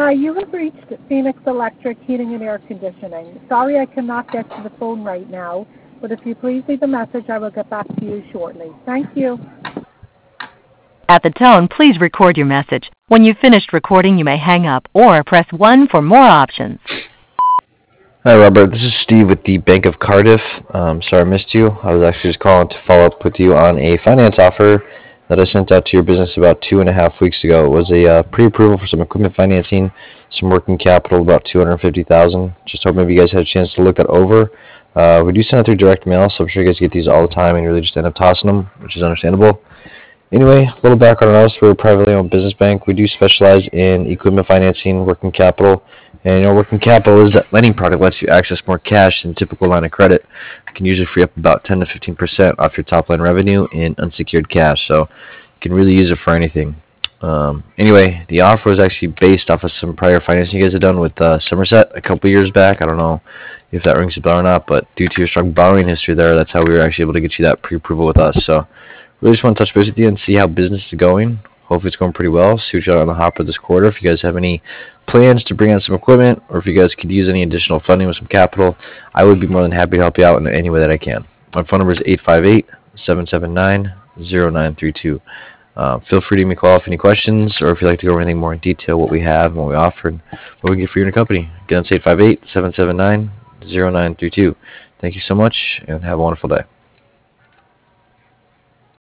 Hi, you have reached Phoenix Electric Heating and Air Conditioning. Sorry I cannot get to the phone right now, but if you please leave a message, I will get back to you shortly. Thank you. At the tone, please record your message. When you've finished recording, you may hang up or press 1 for more options. Hi, Robert. This is Steve with the Bank of Cardiff. Sorry I missed you. I was actually just calling to follow up with you on a finance offer that I sent out to your business about 2.5 weeks ago. It was a pre-approval for some equipment financing, some working capital, about $250,000. Just hope maybe you guys had a chance to look that over. We do send it through direct mail, so I'm sure you guys get these all the time and you really just end up tossing them, which is understandable. Anyway, a little background on us. We're a privately owned business bank. We do specialize in equipment financing, working capital. And working capital is that lending product lets you access more cash than typical line of credit. It can usually free up about 10 to 15% off your top line revenue in unsecured cash. So you can really use it for anything. Anyway, the offer was actually based off of some prior financing you guys had done with Somerset a couple years back. I don't know if that rings a bell or not, but due to your strong borrowing history there, that's how we were actually able to get you that pre-approval with us. So really just want to touch base with you and see how business is going. Hopefully it's going pretty well. See what you got on the hopper this quarter. If you guys have any plans to bring on some equipment, or if you guys could use any additional funding with some capital, I would be more than happy to help you out in any way that I can. My phone number is 858-779-0932. Feel free to give me a call if any questions, or if you'd like to go over anything more in detail, what we have and what we offer, and what we can get for you and your company. Again, it's 858-779-0932. Thank you so much, and have a wonderful day.